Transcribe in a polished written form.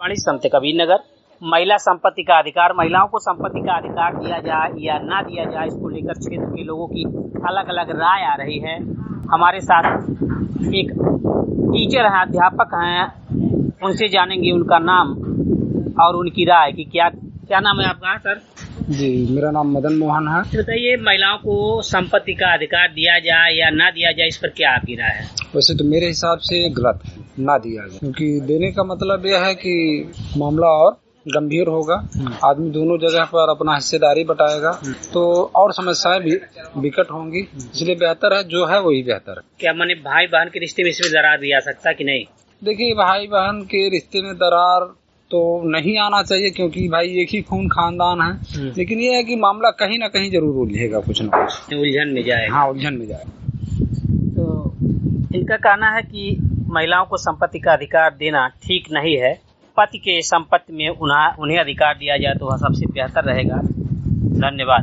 आकाशवाणी संत कबीर नगर। महिला संपत्ति का अधिकार, महिलाओं को संपत्ति का अधिकार दिया जाए या ना दिया जाए, इसको लेकर क्षेत्र के लोगों की अलग अलग राय आ रही है। हमारे साथ एक टीचर हैं, अध्यापक हैं, उनसे जानेंगे उनका नाम और उनकी राय कि क्या नाम है आपका सर? जी, मेरा नाम मदन मोहन है। बताइए, महिलाओं को संपत्ति का अधिकार दिया जाए या ना दिया जाए, इस पर क्या आपकी राय है? वैसे तो मेरे हिसाब से गलत है, ना दिया जाए, क्योंकि देने का मतलब यह है कि मामला और गंभीर होगा, आदमी दोनों जगह पर अपना हिस्सेदारी बटाएगा तो और समस्याएं भी विकट होंगी। इसलिए बेहतर है जो है वही बेहतर है। क्या माने भाई बहन के रिश्ते में इसमें दरार भी आ सकता है कि नहीं? देखिए, भाई बहन के रिश्ते में दरार तो नहीं आना चाहिए, क्योंकि भाई एक ही खून खानदान है। लेकिन ये है कि मामला कहीं ना कहीं जरूर उलझेगा, कुछ न कुछ उलझन में जाएगा। हाँ, उलझन में जाएगा। तो इनका कहना है कि महिलाओं को संपत्ति का अधिकार देना ठीक नहीं है। पति के संपत्ति में उन्हें अधिकार दिया जाए तो वह सबसे बेहतर रहेगा। धन्यवाद।